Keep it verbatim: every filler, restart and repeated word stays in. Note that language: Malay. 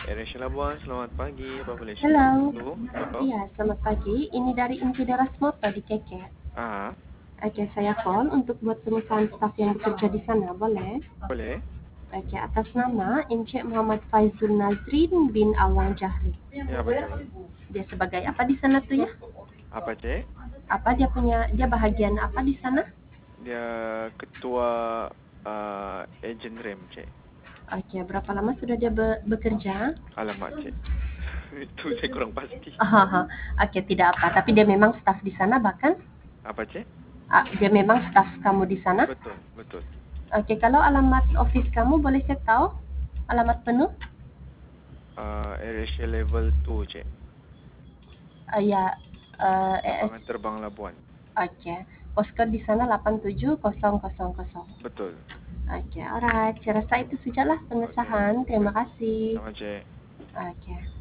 Eresia Labuan, selamat pagi. Apa boleh saya Hello. bantu? Halo? Iya, selamat pagi. Ini dari Infideras Moto di Keke. Ah, Oke, saya call untuk buat pemesanan staf yang bekerja di sana, boleh? boleh? Oke, atas nama Encik Muhammad Faizul Nazrin bin Awang Jahri. Ya, betul. Dia sebagai apa di sana tuh ya? Apa, Cik? Apa dia punya, dia bahagian apa di sana? Dia ketua uh, ejen rem, Cik. Oke, berapa lama sudah dia be bekerja? Alamak, Cik. Itu saya kurang pasti. Ah, oke, tidak apa. Tapi dia memang staf di sana bahkan? Apa, Cik? Ah, dia memang staf kamu di sana? Betul, betul. Oke, kalau alamat office kamu boleh saya tahu? Alamat penuh? Uh, Eresia level dua, Cik. Uh, ya, uh, E S. Lapangan Terbang Labuan. Oke. Postcode di sana lapan tujuh kosong kosong kosong. Betul. Oke, alright. Saya rasa itu sajalah pengesahan. Okay. Terima kasih. Sama, Cik. Oke.